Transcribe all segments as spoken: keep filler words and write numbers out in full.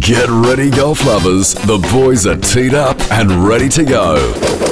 Get ready, golf lovers. The boys are teed up and ready to go.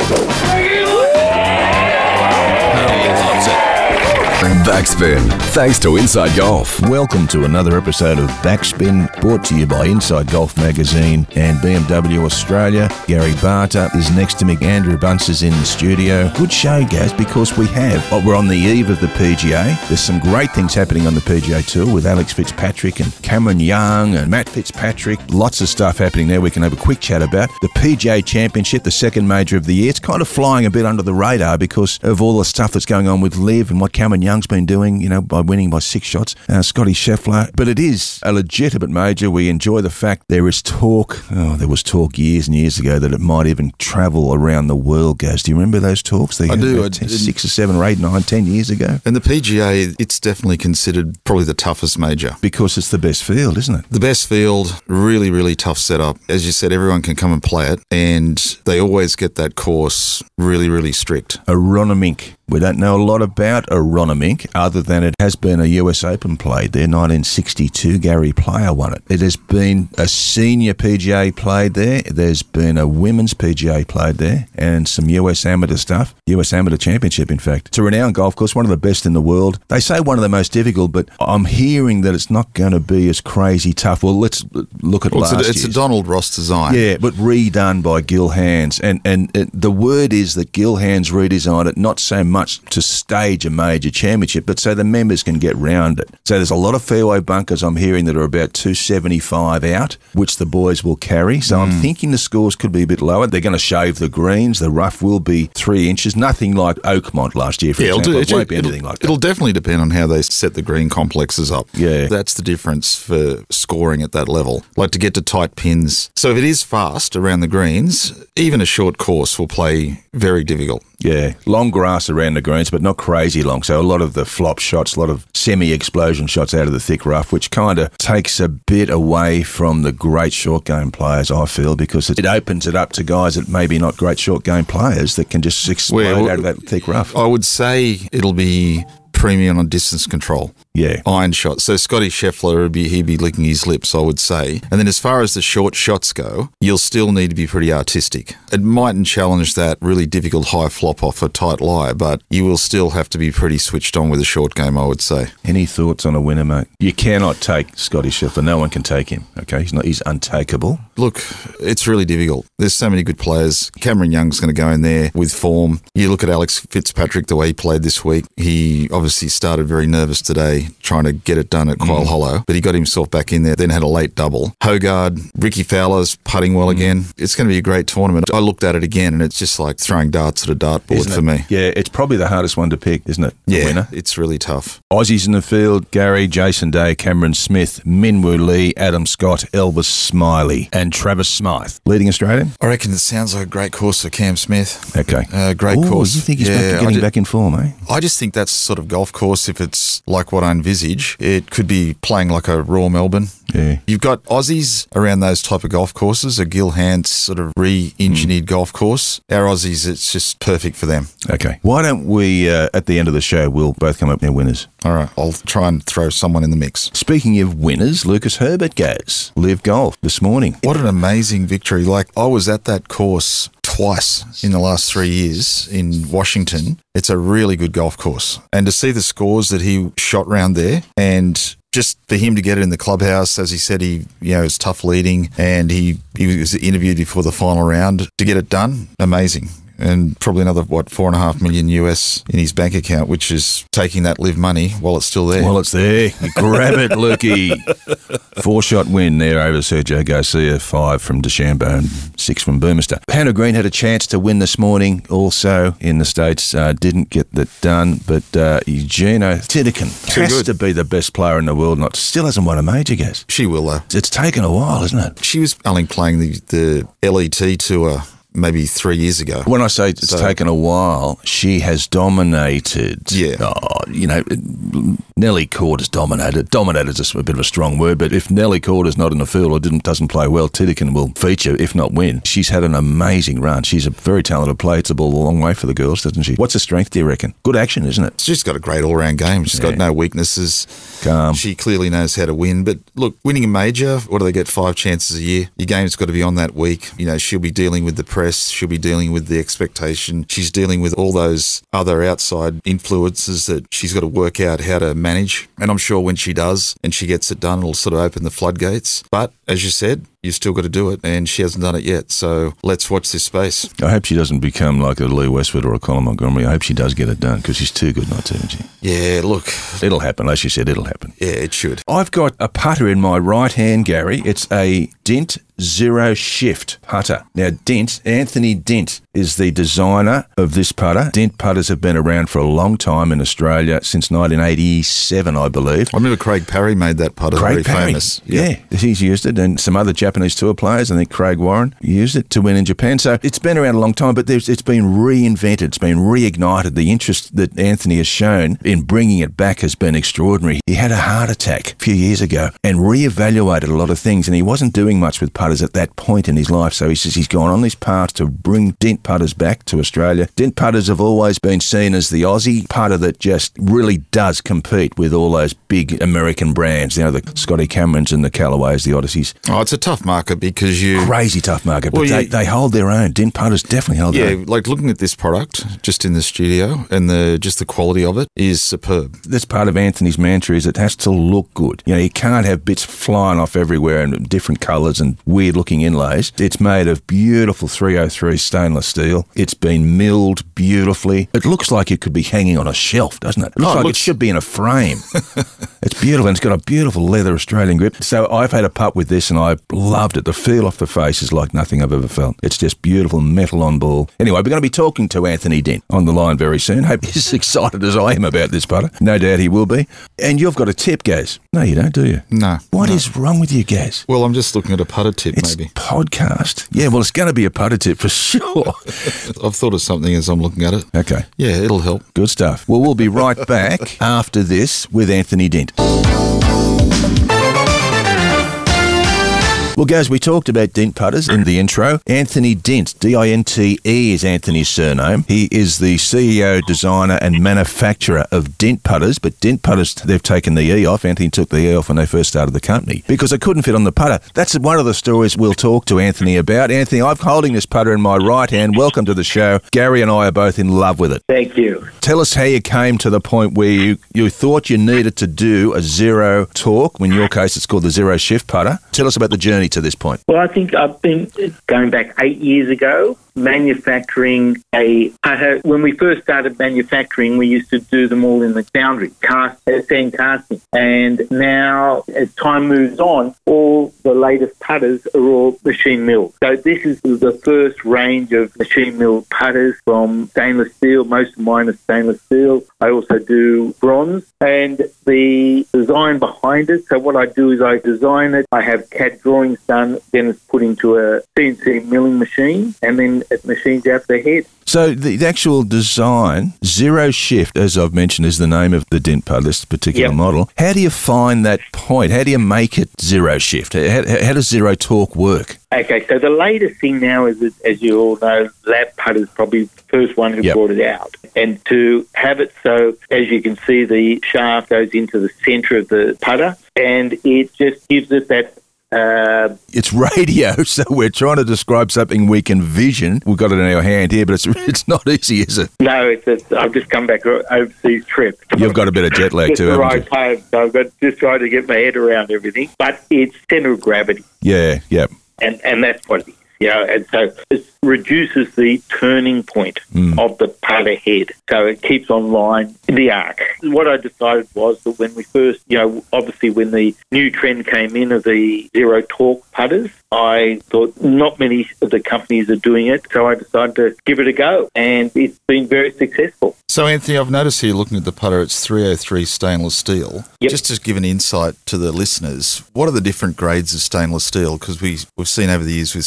Backspin, thanks to Inside Golf. Welcome to another episode of Backspin, brought to you by Inside Golf Magazine and B M W Australia. Gary Barter is next to me. Andrew Bunce is in the studio. Good show, Gaz, because we have, well, we're on the eve of the P G A. There's some great things happening on the P G A Tour with Alex Fitzpatrick and Cameron Young and Matt Fitzpatrick. Lots of stuff happening there we can have a quick chat about. The P G A Championship, the second major of the year, it's kind of flying a bit under the radar because of all the stuff that's going on with Liv and what Cameron Young's been doing, you know, by winning by six shots. Uh, Scotty Scheffler. But it is a legitimate major. We enjoy the fact there is talk, oh, there was talk years and years ago that it might even travel around the world, Gaz. Do you remember those talks? They I do. I ten, six or seven or eight, nine, ten years ago. And the P G A, it's definitely considered probably the toughest major. Because it's the best field, isn't it? The best field, really, really tough setup. As you said, everyone can come and play it, and they always get that course really, really strict. Aronimink. We don't know a lot about Aronimink other than it has been a U S Open played there. nineteen sixty-two, Gary Player won it. It has been a senior P G A played there. There's been a women's P G A played there and some U S Amateur stuff. U S Amateur Championship, in fact. It's a renowned golf course, one of the best in the world. They say one of the most difficult, but I'm hearing that it's not going to be as crazy tough. Well, let's look at well, last it's a, It's year's. a Donald Ross design. Yeah, but redone by Gil Hands. And, and it, the word is that Gil Hands redesigned it not so much to stage a major championship, but so the members can get round it. So there's a lot of fairway bunkers I'm hearing that are about two seventy-five out, which the boys will carry. So mm. I'm thinking the scores could be a bit lower. They're going to shave the greens. The rough will be three inches. Nothing like Oakmont last year, for yeah, example. Do, it won't be it'll, anything like that. It'll definitely depend on how they set the green complexes up. Yeah. That's the difference for scoring at that level. Like to get to tight pins. So if it is fast around the greens, even a short course will play very difficult. Yeah, long grass around the greens, but not crazy long. So a lot of the flop shots, a lot of semi-explosion shots out of the thick rough, which kind of takes a bit away from the great short game players, I feel, because it opens it up to guys that maybe not great short game players that can just explode well, out of that thick rough. I would say it'll be premium on distance control. Yeah. Iron shot. So Scotty Scheffler, would be, he'd be licking his lips, I would say. And then as far as the short shots go, you'll still need to be pretty artistic. It mightn't challenge that really difficult high flop off a tight lie, but you will still have to be pretty switched on with a short game, I would say. Any thoughts on a winner, mate? You cannot take Scotty Scheffler. No one can take him, okay? He's not. He's untakeable. Look, it's really difficult. There's so many good players. Cameron Young's going to go in there with form. You look at Alex Fitzpatrick, the way he played this week. He obviously started very nervous today, trying to get it done at Quail mm. Hollow, but he got himself back in there, then had a late double. Hogard, Ricky Fowler's putting well mm. again. It's going to be a great tournament. I looked at it again, and it's just like throwing darts at a dartboard isn't for it? me. Yeah, it's probably the hardest one to pick, isn't it? The yeah, winner? It's really tough. Aussies in the field: Gary, Jason Day, Cameron Smith, Minwoo Lee, Adam Scott, Elvis Smiley, and Travis Smythe. Leading Australian? I reckon it sounds like a great course for Cam Smith. Okay. Uh, great Ooh, course. You think he's yeah, back to getting did, back in form, eh? I just think that's sort of golf course, if it's like what I envisage, it could be playing like a Raw Melbourne. Yeah. You've got Aussies around those type of golf courses, a Gil Hands sort of re-engineered mm. golf course. Our Aussies, it's just perfect for them. Okay. Why don't we, uh, at the end of the show, we'll both come up with their winners. All right. I'll try and throw someone in the mix. Speaking of winners, Lucas Herbert goes. Live Golf this morning. What an amazing victory. Like, I was at that course twice in the last three years in Washington. It's a really good golf course. And to see the scores that he shot round there, and just for him to get it in the clubhouse, as he said, he you know it's tough leading, and he, he was interviewed before the final round to get it done. Amazing. And probably another, what, four and a half million U S in his bank account, which is taking that live money while it's still there. While it's there. You grab it, Lukey. Four-shot win there over Sergio Garcia, five from DeChambeau and six from Boomister. Hannah Green had a chance to win this morning also in the States. Uh, didn't get that done, but uh, Eugenio Titikin has good. to be the best player in the world. Not Still hasn't won a major, guess. She will, though. It's taken a while, isn't it? She was only playing the, the L E T tour maybe three years ago. When I say it's So- taken a while, she has dominated. Yeah. Oh, you know, Nelly Court has dominated. Dominated is a bit of a strong word, but if Nelly Court is not in the field or didn't, doesn't play well, Titikin will feature, if not win. She's had an amazing run. She's a very talented player. It's a ball a long way for the girls, doesn't she? What's her strength, do you reckon? Good action, isn't it? She's got a great all-round game. She's Yeah. got no weaknesses. Calm. She clearly knows how to win. But look, winning a major, what do they get? Five chances a year. Your game's got to be on that week. You know, she'll be dealing with the press. She'll be dealing with the expectation. She's dealing with all those other outside influences that she's got to work out how to manage. And I'm sure when she does and she gets it done, it'll sort of open the floodgates. But as you said, you've still got to do it, and she hasn't done it yet. So let's watch this space. I hope she doesn't become like a Lee Westwood or a Colin Montgomery. I hope she does get it done because she's too good not to, isn't she? Yeah, look, It'll happen. As you said, it'll happen. yeah, it should. I've got a putter in my right hand, Gary. It's a Dint Zero Shift putter. Now, Dint, Anthony Dint, is the designer of this putter. Dint putters have been around for a long time in Australia, since nineteen eighty-seven, I believe. I remember Craig Parry made that putter very Craig Parry, famous. yeah, he's used it, and some other Japanese tour players. I think Craig Warren used it to win in Japan. So it's been around a long time, but there's, it's been reinvented. It's been reignited. The interest that Anthony has shown in bringing it back has been extraordinary. He had a heart attack a few years ago and reevaluated a lot of things, and he wasn't doing much with putters at that point in his life. So he says he's gone on this path to bring Dint putters back to Australia. Dint putters have always been seen as the Aussie putter that just really does compete with all those big American brands, you know, the Scotty Camerons and the Callaways, the Odysseys. Oh, it's a tough market because you... Crazy tough market, but Well, they, you- they hold their own. Dint putters definitely hold their Yeah, own. like looking at this product just in the studio and the just the quality of it is superb. That's part of Anthony's mantra, is it has to look good. You know, you can't have bits flying off everywhere and different colours and weird looking inlays. It's made of beautiful three oh three stainless steel. It's been milled beautifully. It looks like it could be hanging on a shelf, doesn't it? It looks Oh, it like looks- it should be in a frame. It's beautiful, and it's got a beautiful leather Australian grip. So I've had a putt with this and I loved it. The feel off the face is like nothing I've ever felt. It's just beautiful metal on ball. Anyway, we're going to be talking to Anthony Dent on the line very soon. Hope he's as excited as I am about this putter. No doubt he will be. And you've got a tip, Gaz. No, you don't, do you? No. What no. is wrong with you, Gaz? Well, I'm just looking at a putter tip, It's maybe. podcast. Yeah, well, it's going to be a putter tip for sure. I've thought of something as I'm looking at it. Okay. Yeah, it'll help. Good stuff. Well, we'll be right back after this with Anthony Dent. Well, guys, we talked about Dent putters in the intro. Anthony Dent, D I N T E is Anthony's surname. He is the C E O, designer and manufacturer of Dent putters, but Dent putters, they've taken the E off. Anthony took the E off when they first started the company because they couldn't fit on the putter. That's one of the stories we'll talk to Anthony about. Anthony, I'm holding this putter in my right hand. Welcome to the show. Gary and I are both in love with it. Thank you. Tell us how you came to the point where you, you thought you needed to do a zero torque. In your case, it's called the zero shift putter. Tell us about the journey to this point. Well, I think I've been going back eight years ago, manufacturing a putter. When we first started manufacturing, we used to do them all in the foundry, cast, sand casting. And now, as time moves on, all the latest putters are all machine milled. So this is the first range of machine milled putters from stainless steel. Most of mine are stainless steel. I also do bronze. And the design behind it, so what I do is I design it, I have C A D drawings done, then it's put into a C N C milling machine, and then it machines out the head. So the, the actual design, zero shift, as I've mentioned, is the name of the Dent putter, this particular Yep. model. How do you find that point? How do you make it zero shift? How, how, how does zero torque work? Okay, so the latest thing now is, that, as you all know, Lab Putter's probably the first one who Yep. brought it out. And to have it so, as you can see, the shaft goes into the centre of the putter, and it just gives it that Uh, It's radio, so we're trying to describe something we can vision. We've got it in our hand here, but it's it's not easy, is it? no, it's, it's, I've just come back o- overseas trip. You've got a bit of jet lag Just too, the haven't right you? time, so I've got just trying to get my head around everything. But it's centre of gravity, Yeah, yeah. and, and that's what it is. You know, and so it reduces the turning point Mm. of the putter head, so it keeps on line in the arc. What I decided was that when we first, you know, obviously when the new trend came in of the zero torque putters, I thought not many of the companies are doing it, so I decided to give it a go, and it's been very successful. So, Anthony, I've noticed here looking at the putter, it's three oh three stainless steel. Yep. Just to give an insight to the listeners, what are the different grades of stainless steel? Because we, we've seen over the years with Scotty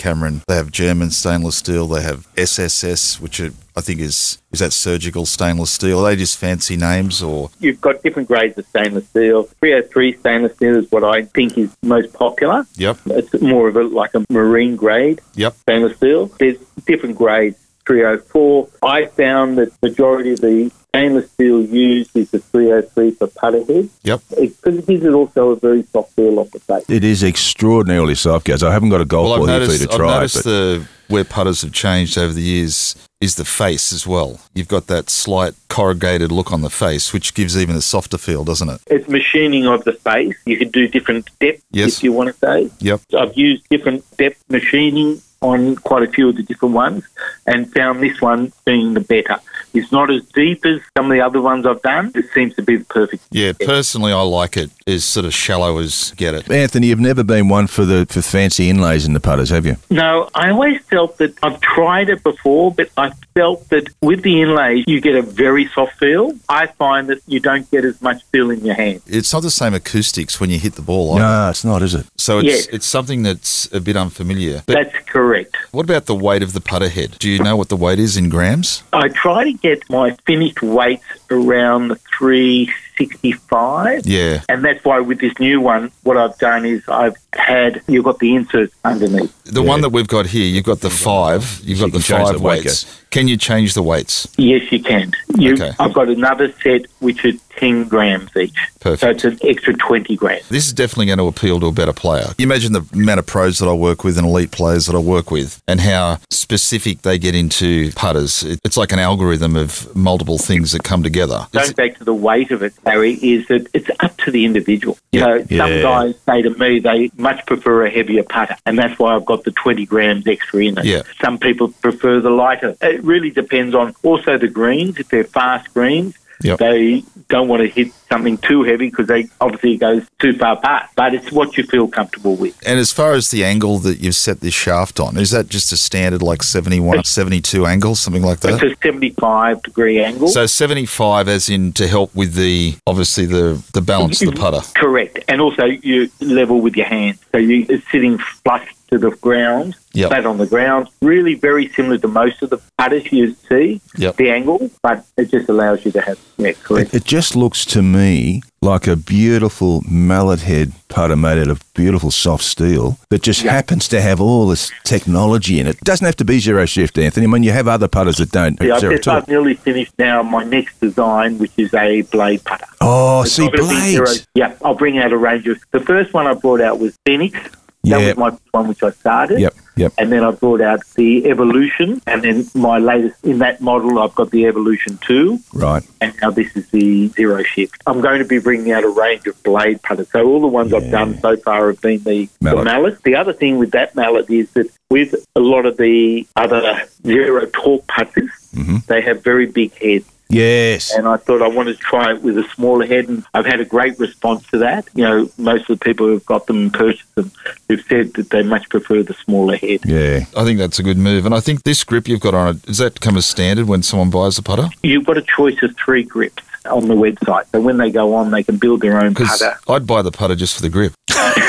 Cameron. They have German stainless steel. They have S S S, which are, I think is is that surgical stainless steel. Are they just fancy names, or You've got different grades of stainless steel. three oh three stainless steel is what I think is most popular. Yep. It's more of a like a marine grade Yep. stainless steel. There's different grades. three oh four. I found that the majority of the stainless steel used is the three oh three for putter head. Yep. Because it gives it also a very soft feel off the face. It is extraordinarily soft, guys. I haven't got a golf Well, ball I've here for you noticed, to I've try, noticed but the where putters have changed over the years is the face as well. You've got that slight corrugated look on the face, which gives even a softer feel, doesn't it? It's machining of the face. You can do different depths, Yes. if you want to say. Yep. I've used different depth machining on quite a few of the different ones and found this one being the better. It's not as deep as some of the other ones I've done. It seems to be the perfect. Yeah, personally, I like it as sort of shallow as get it. Anthony, you've never been one for the for fancy inlays in the putters, have you? No, I always felt that I've tried it before, but I felt that with the inlays, you get a very soft feel. I find that you don't get as much feel in your hand. It's not the same acoustics when you hit the ball either. No, it's not, is it? So it's Yes. it's something that's a bit unfamiliar. But That's correct. what about the weight of the putter head? Do you know what the weight is in grams? I try to get my finished weights around the three sixty-five. Yeah. And that's why with this new one, what I've done is I've had, you've got the inserts underneath. The one that we've got here, you've got the five. You've So got you the can change five the weight, weights. Can you change the weights? Yes, you can. You, Okay. I've got another set which are ten grams each. Perfect. So it's an extra twenty grams. This is definitely going to appeal to a better player. You imagine the amount of pros that I work with and elite players that I work with and how specific they get into putters. It- It's like an algorithm of multiple things that come together. Going It's- back to the weight of it, Harry, is that it's up to the individual. You Yeah. know, some Yeah. guys say to me they much prefer a heavier putter, and that's why I've got the twenty grams extra in it. Yeah. Some people prefer the lighter. It really depends on also the greens. If they're fast greens, Yep. they don't want to hit something too heavy because they obviously it goes too far past. But it's what you feel comfortable with. And as far as the angle that you've set this shaft on, is that just a standard like seventy-one, seventy-two angle, something like It's that? a seventy-five degree angle. So seventy-five as in to help with the, obviously the, the balance of the putter. Correct. And also you level with your hands. So you, it's sitting flush to the ground, Yep. flat on the ground. Really very similar to most of the putters you see, Yep. the angle, but it just allows you to have, yeah, correct. It, it just looks to me like a beautiful mallet head putter made out of beautiful soft steel that just Yeah. happens to have all this technology in it. It doesn't have to be zero shift, Anthony. I mean, you have other putters that don't. Yeah, I've, zero just, at all. I've nearly finished now my next design, which is a blade putter. Oh, It's see, not gonna be zero- blades. Yeah, I'll bring out a range of... The first one I brought out was Phoenix. That Yeah. was my one which I started. Yep, yep. And then I brought out the Evolution. And then my latest, in that model, I've got the Evolution two. Right. And now this is the Zero Shift. I'm going to be bringing out a range of blade putters. So all the ones I've done so far have been the Mallet. the mallet. The other thing with that mallet is that with a lot of the other zero torque putters, Mm-hmm. they have very big heads. Yes. And I thought I wanted to try it with a smaller head, and I've had a great response to that. You know, most of the people who've got them and purchased them have said that they much prefer the smaller head. Yeah. I think that's a good move. And I think this grip you've got on it, does that come as standard when someone buys a putter? You've got a choice of three grips on the website. So when they go on, they can build their own Because putter. I'd buy the putter just for the grip.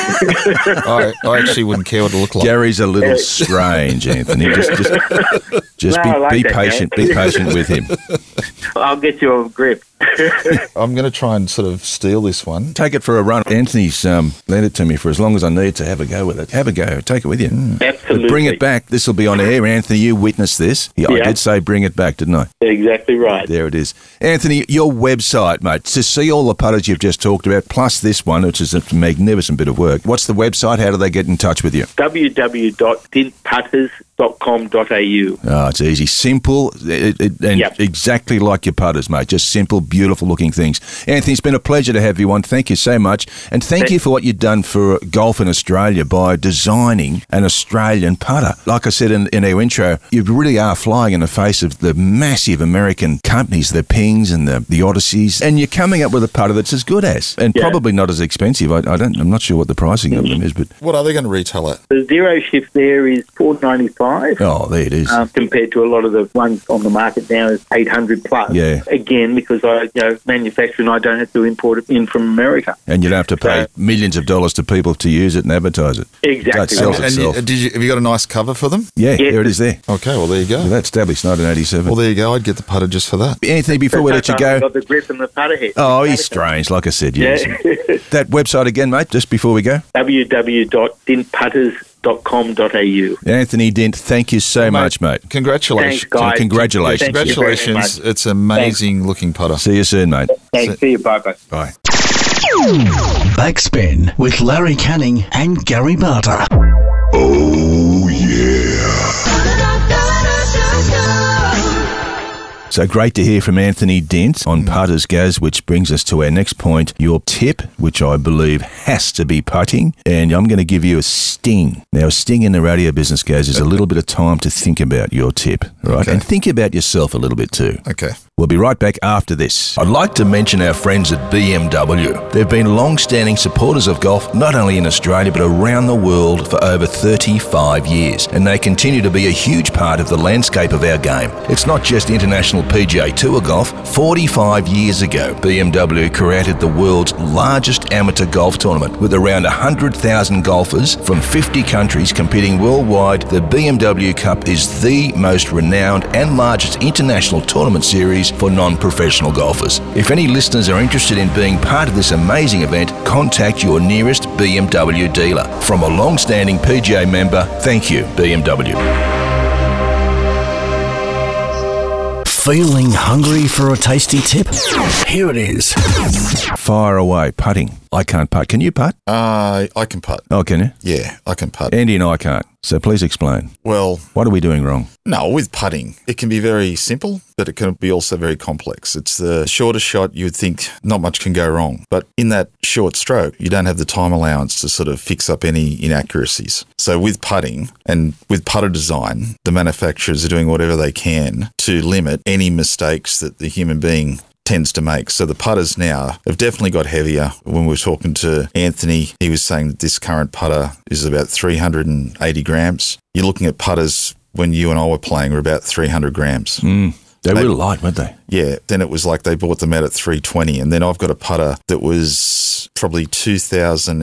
I, I actually wouldn't care what it looked like. Gary's a little strange, Anthony. Just, just, just No, I like be, be that, patient. man. Be patient with him. I'll get you a grip. I'm going to try and sort of steal this one. Take it for a run. Anthony's um, lent it to me for as long as I need to have a go with it. Have a go. Take it with you. Absolutely. But bring it back. This will be on air. Anthony, you witnessed this. Yeah, I Yeah. did say bring it back, didn't I? Exactly right. There it is. Anthony, your website, mate, to see all the putters you've just talked about, plus this one, which is a magnificent bit of work. What's the website? How do they get in touch with you? w w w dot dint putters dot com dot a u. Oh, it's easy. Simple, it, it, and Yep. exactly like your putters, mate. Just simple, beautiful looking things. Anthony, it's been a pleasure to have you on. Thank you so much. And thank Thank- you for what you've done for golf in Australia by designing an Australian putter. Like I said in, in our intro, you really are flying in the face of the massive American companies, the Pings and the, the Odysseys, and you're coming up with a putter that's as good as, and Yeah. probably not as expensive. I, I don't, I'm not sure what the pricing of them is, but What are they going to retail at? The Zero Shift there is four ninety five. five. Oh, there it is. Um, compared to a lot of the ones on the market now is eight hundred plus. Yeah. Again, because I, you know, manufacturing, I don't have to import it in from America. And you don't have to pay So- millions of dollars to people to use it and advertise it. Exactly. That sells And itself. you, did you, have you got a nice cover for them? Yeah, Yes. there it is there. Okay, well, there you go. That established nineteen eighty-seven. Well, there you go. I'd get the putter just for that. Anthony, before we let you I've go. got the grip and the putter head. Oh, he's strange, like I said, yes. Yeah. That website again, mate, just before we go. w w w dot dint putters dot com dot a u. Anthony Dent, thank you so much, mate. Congratulations. Thanks, guys. Congratulations. Thank you very Congratulations. much. It's amazing looking putter. See you soon, mate. Thanks. See you. Bye-bye. Bye. Backspin with Larry Canning and Gary Barter. Oh, yeah. So great to hear from Anthony Dent on Putters Gaz, which brings us to our next point, your tip, which I believe has to be putting. And I'm going to give you a sting. Now, a sting in the radio business, Gaz, is a little bit of time to think about your tip, right? Okay. And think about yourself a little bit too. Okay. We'll be right back after this. I'd like to mention our friends at B M W. They've been long-standing supporters of golf, not only in Australia, but around the world for over thirty-five years. And they continue to be a huge part of the landscape of our game. It's not just international P G A Tour golf. forty-five years ago, B M W created the world's largest amateur golf tournament with around one hundred thousand golfers from fifty countries competing worldwide. The B M W Cup is the most renowned and largest international tournament series for non-professional golfers. If any listeners are interested in being part of this amazing event, contact your nearest B M W dealer. From a long-standing P G A member, thank you, B M W. Feeling hungry for a tasty tip? Here it is. Fire away, putting. I can't putt. Can you putt? Uh, I can putt. Oh, can you? Yeah, I can putt. Andy and I can't. So please explain. Well, What are we doing wrong? no, with putting, it can be very simple, but it can be also very complex. It's the shortest shot, you would think not much can go wrong. But in that short stroke, you don't have the time allowance to sort of fix up any inaccuracies. So with putting and with putter design, the manufacturers are doing whatever they can to limit any mistakes that the human being tends to make. So the putters now have definitely got heavier. When we were talking to Anthony, he was saying that this current putter is about three hundred eighty grams. You're looking at putters when you and I were playing were about three hundred grams. Mm. They They- were light, weren't they? Yeah, then it was like they bought them out at three twenty. And then I've got a putter that was probably two thousand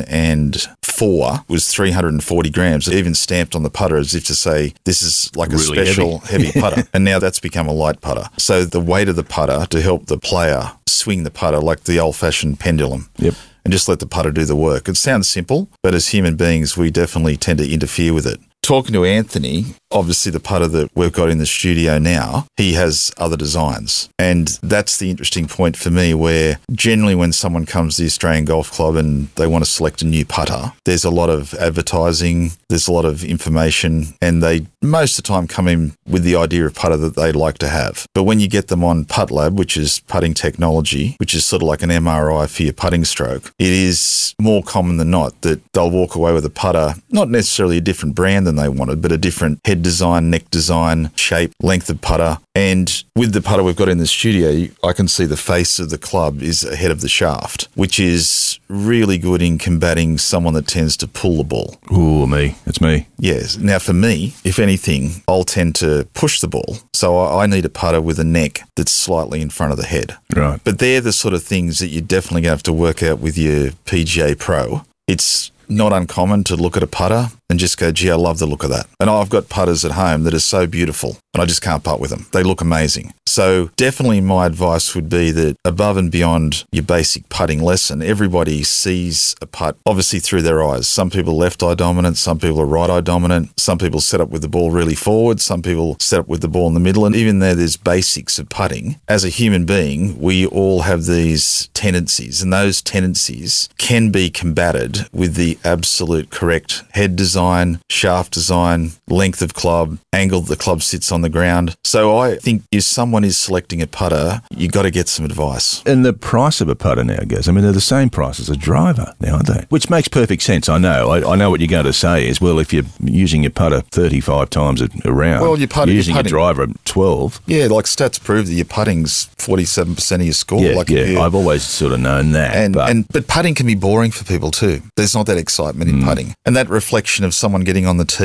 four, was three hundred forty grams, even stamped on the putter as if to say, this is like a Really special heavy, putter. And now that's become a light putter. So the weight of the putter to help the player swing the putter like the old-fashioned pendulum. Yep. And just let the putter do the work. It sounds simple, but as human beings, we definitely tend to interfere with it. Talking to Anthony, obviously the putter that we've got in the studio now, he has other designs. And that's the interesting point for me, where generally when someone comes to the Australian Golf Club and they want to select a new putter, there's a lot of advertising, there's a lot of information, and they most of the time come in with the idea of putter that they'd like to have. But when you get them on PuttLab, which is putting technology, which is sort of like an M R I for your putting stroke, it is more common than not that they'll walk away with a putter, not necessarily a different brand than they wanted, but a different head design, neck design, shape, length of putter. And with the putter we've got in the studio, I can see the face of the club is ahead of the shaft, which is really good in combating someone that tends to pull the ball. Ooh, me. It's me. Yes. Now, for me, if anything, I'll tend to push the ball. So I I need a putter with a neck that's slightly in front of the head. Right. But they're the sort of things that you're definitely going to have to work out with your P G A Pro. It's not uncommon to look at a putter and just go, gee, I love the look of that. And I've got putters at home that are so beautiful, and I just can't putt with them. They look amazing. So definitely my advice would be that above and beyond your basic putting lesson, everybody sees a putt obviously through their eyes. Some people are left eye dominant, some people are right eye dominant, some people set up with the ball really forward, some people set up with the ball in the middle. And even though there's basics of putting, as a human being, we all have these tendencies, and those tendencies can be combated with the absolute correct head design, shaft design, length of club, angle the club sits on the ground. So I think if someone is selecting a putter, you got to get some advice. And the price of a putter now, guys, I mean, they're the same price as a driver now, aren't they? Which makes perfect sense. I know. I, I know what you're going to say is, well, if you're using your putter thirty-five times a, a round, Well, your putter- you're your using putting- your driver at twelve. Yeah, like stats prove that your putting's forty-seven percent of your score. Yeah, like yeah. if you- I've always sort of known that. And, but and but putting can be boring for people too. There's not that excitement in putting. And that reflection of someone getting on the tee,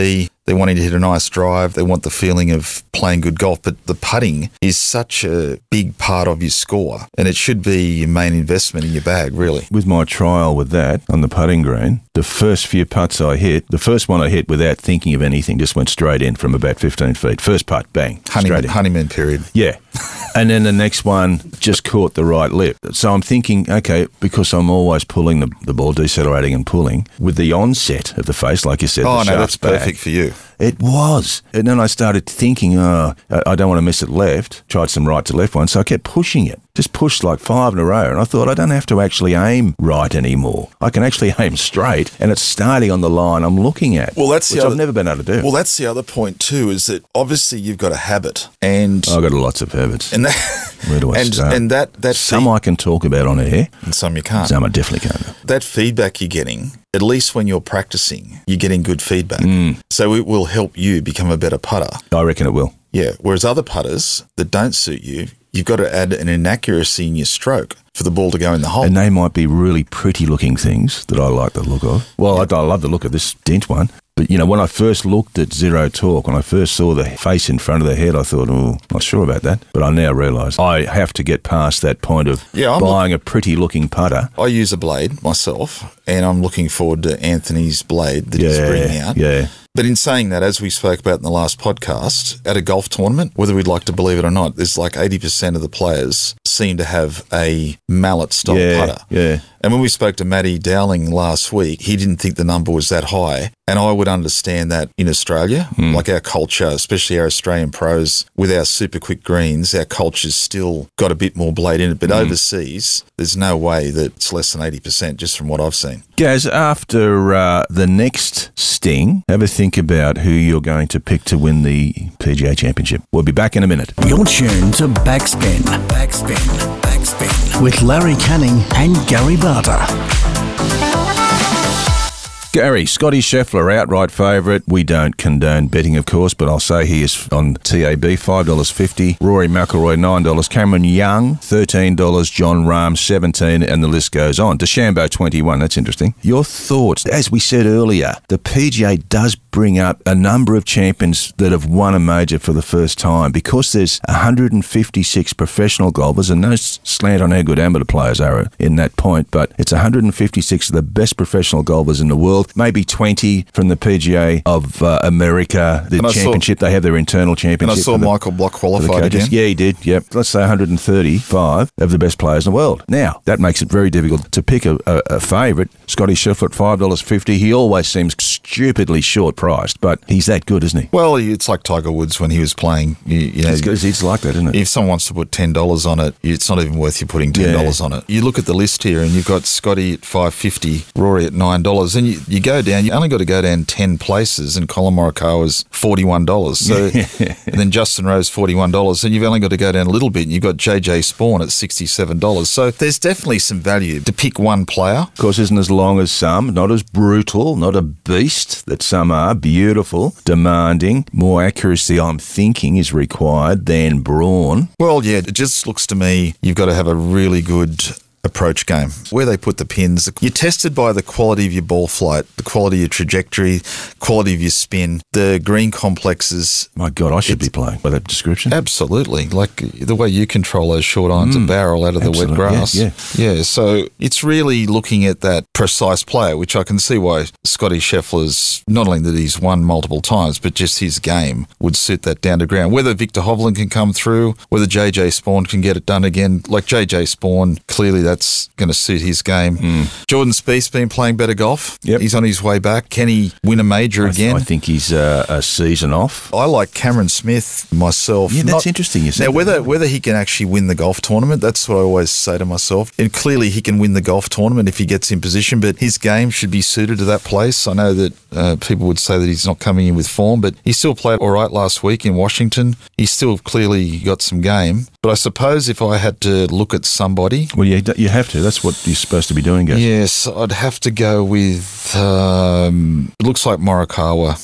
They're wanting to hit a nice drive. They want the feeling of playing good golf. But the putting is such a big part of your score, and it should be your main investment in your bag, really. With my trial with that on the putting green, the first few putts I hit, the first one I hit without thinking of anything, just went straight in from about fifteen feet. First putt, bang, Honeymoon, straight in. honeymoon period. Yeah. And then the next one just caught the right lip. So I'm thinking, okay, because I'm always pulling the, the ball, decelerating and pulling, with the onset of the face, like you said, Oh, the no, that's shaft's back, perfect for you. It was. And then I started thinking, oh, I I don't want to miss it left. Tried some right to left ones, so I kept pushing it. Just pushed like five in a row. And I thought, I don't have to actually aim right anymore. I can actually aim straight, and it's starting on the line I'm looking at, Well, that's the which other- I've never been able to do. Well, that's the other point too, is that obviously you've got a habit, and I've got lots of habits. and that, Where do I and, start? and that that Some feed- I can talk about on air, and some you can't. some I definitely can't. That feedback you're getting, at least when you're practicing, you're getting good feedback. Mm. So it will help you become a better putter. I reckon it will. Yeah. Whereas other putters that don't suit you, you've got to add an inaccuracy in your stroke for the ball to go in the hole. And they might be really pretty looking things that I like the look of. Well, I, I love the look of this dent one. But, you know, when I first looked at Zero Talk, when I first saw the face in front of the head, I thought, oh, not sure about that. But I now realise I have to get past that point of Yeah, I'm buying a pretty looking putter. I use a blade myself, and I'm looking forward to Anthony's blade that he's bringing out. Yeah. But in saying that, as we spoke about in the last podcast, at a golf tournament, whether we'd like to believe it or not, there's like eighty percent of the players seem to have a mallet-style Yeah, putter. yeah. And when we spoke to Matty Dowling last week, he didn't think the number was that high. And I would understand that in Australia, Hmm. like our culture, especially our Australian pros, with our super quick greens, our culture's still got a bit more blade in it. But Hmm. overseas, there's no way that it's less than eighty percent, just from what I've seen. Gaz, after uh, the next sting, have a think about who you're going to pick to win the P G A Championship. We'll be back in a minute. You're tuned to Backspin. Backspin. Backspin. With Larry Canning and Gary Barter. Gary, Scotty Scheffler, outright favourite. We don't condone betting, of course, but I'll say he is on T A B, five dollars fifty. Rory McIlroy, nine dollars. Cameron Young, thirteen dollars. John Rahm, seventeen dollars, and the list goes on. DeChambeau, twenty-one dollars. That's interesting. Your thoughts? As we said earlier, the P G A does bring up a number of champions that have won a major for the first time because there's one hundred fifty-six professional golfers, and no slant on how good amateur players are in that point, but it's one hundred fifty-six of the best professional golfers in the world. Maybe twenty from the P G A of uh, America, the And I saw- championship. They have their internal And championship. I saw for the- Michael Block for the qualified coaches. again. Yeah, he did. Yep. Let's say one hundred thirty-five of the best players in the world. Now, that makes it very difficult to pick a, a, a favourite. Scotty Scheffler at five dollars fifty. He always seems stupidly short priced, but he's that good, isn't he? Well, it's like Tiger Woods when he was playing. You, you know, It's, good. It's like that, isn't it? if someone wants to put ten dollars on it, it's not even worth you putting ten dollars Yeah. on it. You look at the list here, and you've got Scotty at five fifty, Rory at nine dollars, and you, you go down. You only got to go down ten places, and Colin Morikawa's forty-one dollars. So, and then Justin Rose forty-one dollars, and you've only got to go down a little bit, and you've got J J Spawn at sixty-seven dollars. So there's definitely some value to pick one player. Of course, isn't as long as some, not as brutal, not a beast that some are, beautiful, demanding, more accuracy, I'm thinking, is required than brawn. Well, yeah, it just looks to me you've got to have a really good approach game. Where they put the pins, you're tested by the quality of your ball flight, the quality of your trajectory, quality of your spin, the green complexes. My God, I should be playing by that description. Absolutely. Like the way you control those short irons and barrel out of the wet absolutely. grass. Yeah, yeah. So it's really looking at that precise player, which I can see why Scotty Scheffler's, not only that he's won multiple times, but just his game would suit that down to ground. Whether Victor Hovland can come through, whether J J Spawn can get it done again. Like J J Spawn, clearly that's going to suit his game. Jordan Spieth's been playing better golf. Yep. He's on his way back. Can he win a major I, again? I think he's uh, a season off. I like Cameron Smith myself. Yeah, that's Not- interesting. You said Now, that. whether whether he can actually win the golf tournament, that's what I always say to myself. And clearly, he can win the golf tournament if he gets in position. But his game should be suited to that place. I know that uh, people would say that he's not coming in with form, but he still played all right last week in Washington. He still clearly got some game. But I suppose if I had to look at somebody, Well, you, you have to. That's what you're supposed to be doing, guys. yes, I'd have to go with. Um, it looks like Morikawa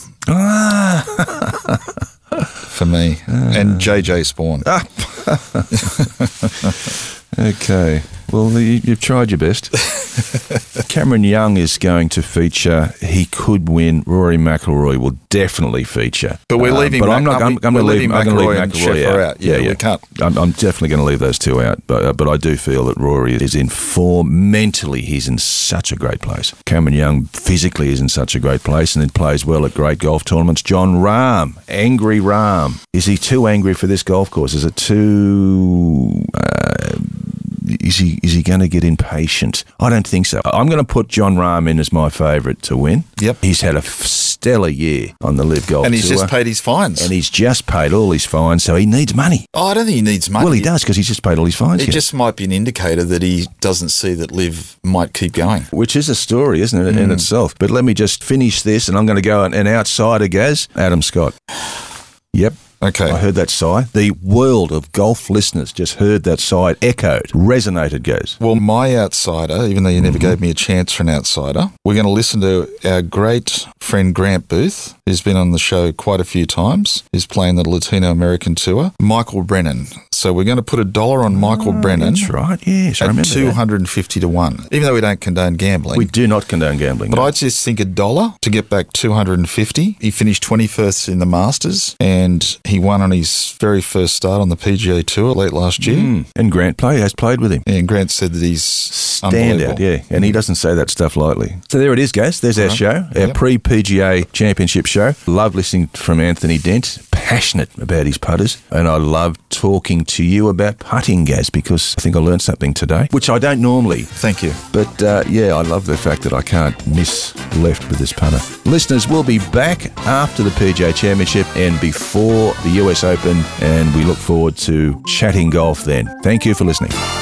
Ah. for me, and J J Spawn. Okay. Well, you, you've tried your best. Cameron Young is going to feature. He could win. Rory McIlroy will definitely feature. But we're leaving. Um, but Mac- I'm not. I'm, I'm we're going to leave. leaving I'm going to leave McIlroy and McIlroy Scheffler out. out. Yeah, we can't. I'm, I'm definitely going to leave those two out. But uh, but I do feel that Rory is in form mentally. He's in such a great place. Cameron Young physically is in such a great place, and then plays well at great golf tournaments. John Rahm, angry Rahm. Is he too angry for this golf course? Is it too? Uh, Is he is he going to get impatient? I don't think so. I'm going to put John Rahm in as my favourite to win. Yep. He's had a f- stellar year on the Live Golf And he's Tour. just paid his fines. And he's just paid all his fines, so he needs money. oh, I don't think he needs money. Well, he does because he's just paid all his fines. It yeah. just might be an indicator that he doesn't see that Liv might keep going. Which is a story, isn't it, in itself? But let me just finish this, and I'm going to go an, an outsider, Gaz. Adam Scott. Yep. Okay. I heard that sigh. The world of golf listeners just heard that sigh. It echoed, resonated, Gaz. Well, my outsider, even though you never Mm-hmm. gave me a chance for an outsider, we're going to listen to our great friend Grant Booth, who's been on the show quite a few times. He's playing the Latino American Tour. Michael Brennan. So we're going to put a dollar on Michael Brennan. That's right, yes, I At remember two that. hundred fifty to one. Even though we don't condone gambling. We do not condone gambling. But no. I just think a dollar to get back two hundred fifty. He finished twenty-first in the Masters, and he won on his very first start on the P G A Tour late last year. Mm. And Grant play has played with him. And Grant said that he's Standout, unbelievable. yeah. And he doesn't say that stuff lightly. So there it is, guys. There's our Right. show, our Yep. pre-P G A Championship show. Love listening from Anthony Dent, passionate about his putters. And I love talking to you about putting, Gaz, because I think I learned something today, which I don't normally. Thank you. But uh, yeah, I love the fact that I can't miss left with this putter. Listeners, we'll be back after the P G A Championship and before the U S Open, and we look forward to chatting golf then. Thank you for listening.